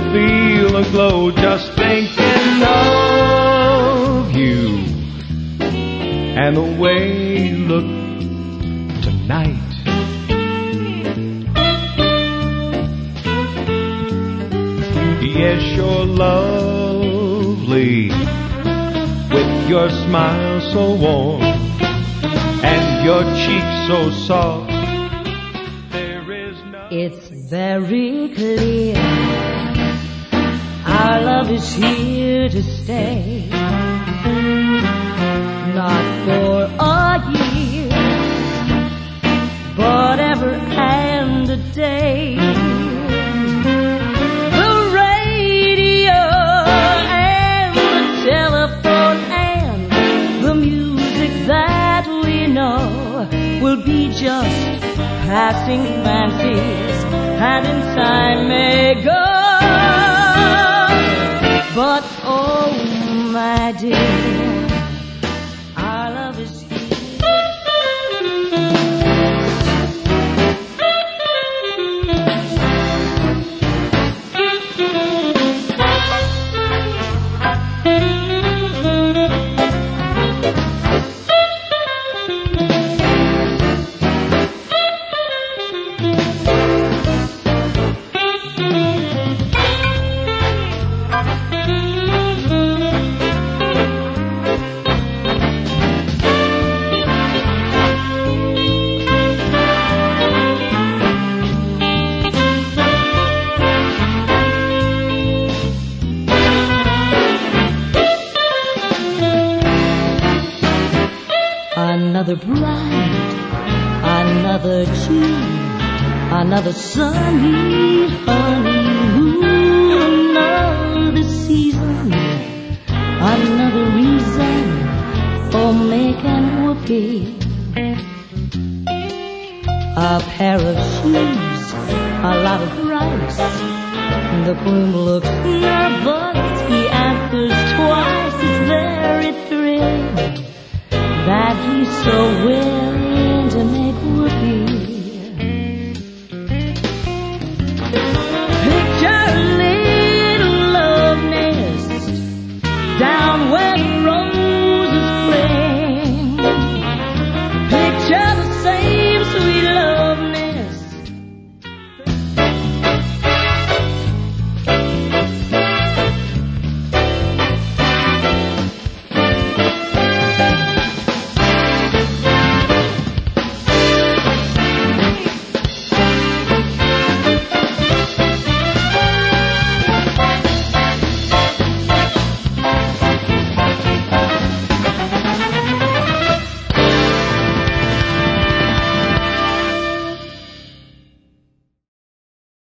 feel a glow just thinking of you and the way you look tonight. Yes, you're lovely with your smile so warm and your cheeks so soft. There is no... It's very clear our love is here to stay. Not for a year, but ever and a day. The radio and the telephone and the music that we know will be just passing fancies, and in time may go. But oh, my dear, our love is here. Another bright, another June, another sunny honeymoon, another season, another reason for making whoopee. A pair of shoes, a lot of rice, the broom looks nice.